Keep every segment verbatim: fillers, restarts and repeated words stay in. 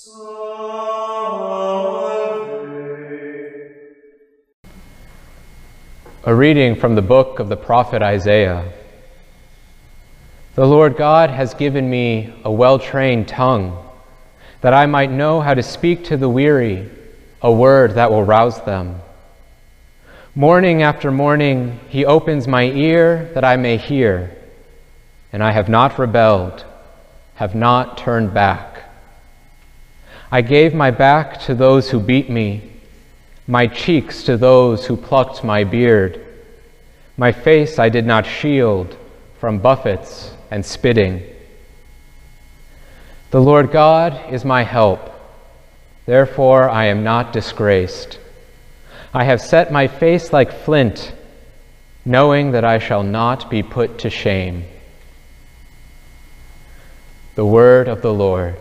A reading from the book of the prophet Isaiah. The Lord God has given me a well-trained tongue, that I might know how to speak to the weary, a word that will rouse them. Morning after morning he opens my ear that I may hear, and I have not rebelled, have not turned back. I gave my back to those who beat me, my cheeks to those who plucked my beard. My face I did not shield from buffets and spitting. The Lord God is my help, therefore I am not disgraced. I have set my face like flint, knowing that I shall not be put to shame. The word of the Lord.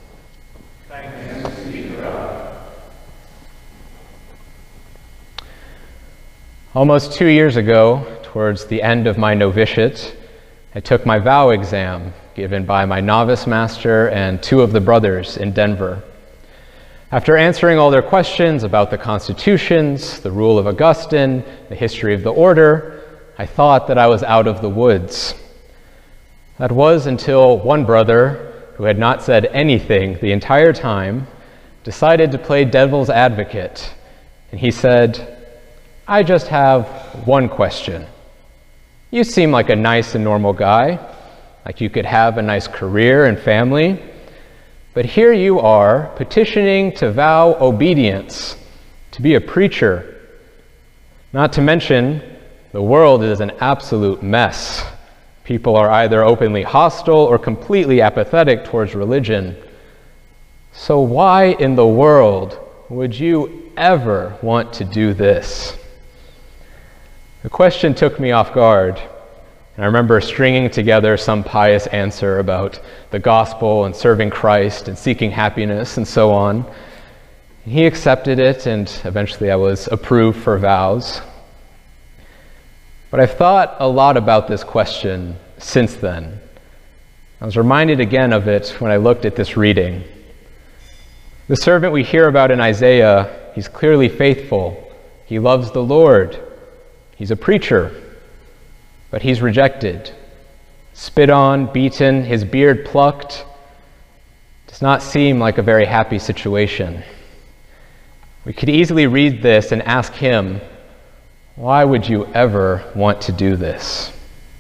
Almost two years ago, towards the end of my novitiate, I took my vow exam given by my novice master and two of the brothers in Denver. After answering all their questions about the constitutions, the rule of Augustine, the history of the order, I thought that I was out of the woods. That was until one brother, who had not said anything the entire time, decided to play devil's advocate, and he said, I just have one question. You seem like a nice and normal guy, like you could have a nice career and family, but here you are petitioning to vow obedience, to be a preacher. Not to mention, the world is an absolute mess. People are either openly hostile or completely apathetic towards religion. So why in the world would you ever want to do this? The question took me off guard, and I remember stringing together some pious answer about the gospel and serving Christ and seeking happiness and so on. He accepted it, and eventually I was approved for vows. But I've thought a lot about this question since then. I was reminded again of it when I looked at this reading. The servant we hear about in Isaiah, he's clearly faithful. He loves the Lord. He's a preacher, but he's rejected, spit on, beaten, his beard plucked. Does not seem like a very happy situation. We could easily read this and ask him, why would you ever want to do this?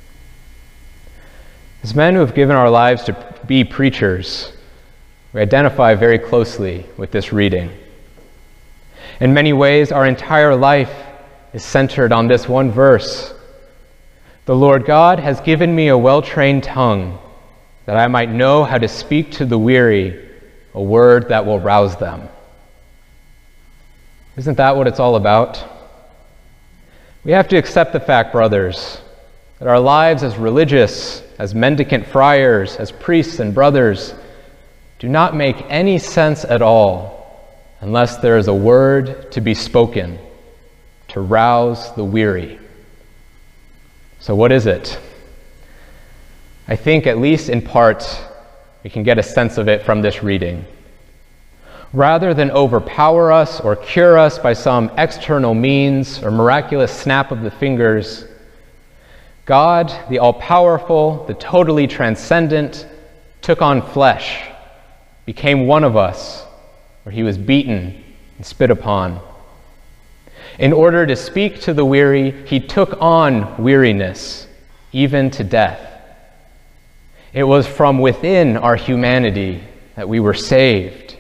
As men who have given our lives to be preachers, we identify very closely with this reading. In many ways, our entire life is centered on this one verse. The Lord God has given me a well-trained tongue, that I might know how to speak to the weary, a word that will rouse them. Isn't that what it's all about? We have to accept the fact, brothers, that our lives as religious, as mendicant friars, as priests and brothers, do not make any sense at all unless there is a word to be spoken to rouse the weary. So what is it? I think, at least in part, we can get a sense of it from this reading. Rather than overpower us or cure us by some external means or miraculous snap of the fingers, God, the all-powerful, the totally transcendent, took on flesh, became one of us, where he was beaten and spit upon. In order to speak to the weary, he took on weariness, even to death. It was from within our humanity that we were saved.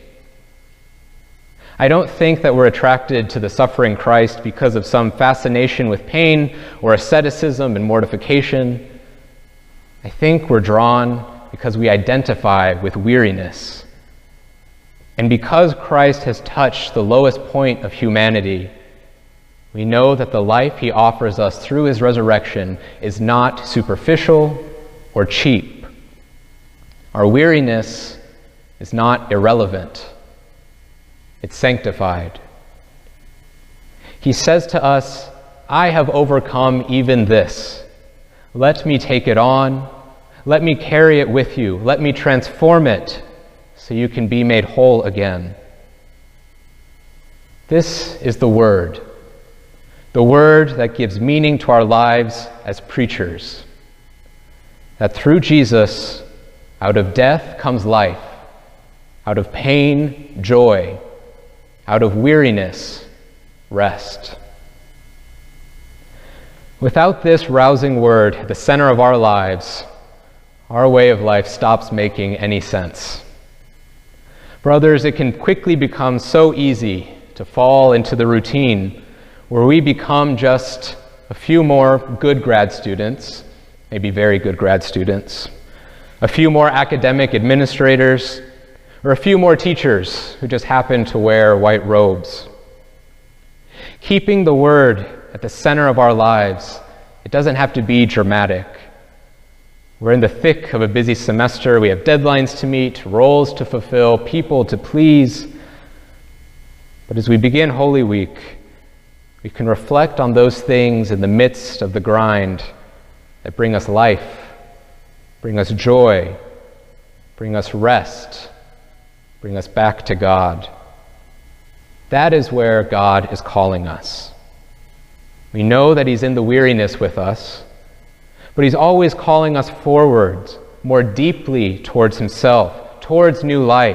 I don't think that we're attracted to the suffering Christ because of some fascination with pain or asceticism and mortification. I think we're drawn because we identify with weariness. And because Christ has touched the lowest point of humanity, we know that the life he offers us through his resurrection is not superficial or cheap. Our weariness is not irrelevant. It's sanctified. He says to us, I have overcome even this. Let me take it on. Let me carry it with you. Let me transform it so you can be made whole again. This is the Word, the Word that gives meaning to our lives as preachers, that through Jesus, out of death comes life, out of pain, joy, out of weariness, rest. Without this rousing Word at the center of our lives, our way of life stops making any sense. Brothers, it can quickly become so easy to fall into the routine where we become just a few more good grad students, maybe very good grad students, a few more academic administrators, or a few more teachers who just happen to wear white robes. Keeping the Word at the center of our lives, it doesn't have to be dramatic. We're in the thick of a busy semester. We have deadlines to meet, roles to fulfill, people to please. But as we begin Holy Week, we can reflect on those things in the midst of the grind that bring us life, bring us joy, bring us rest, bring us back to God. That is where God is calling us. We know that He's in the weariness with us, but He's always calling us forward, more deeply towards Himself, towards new life.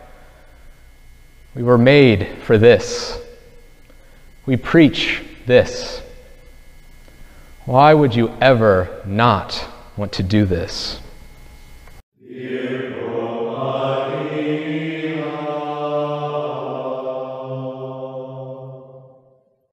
We were made for this. We preach this. Why would you ever not want to do this?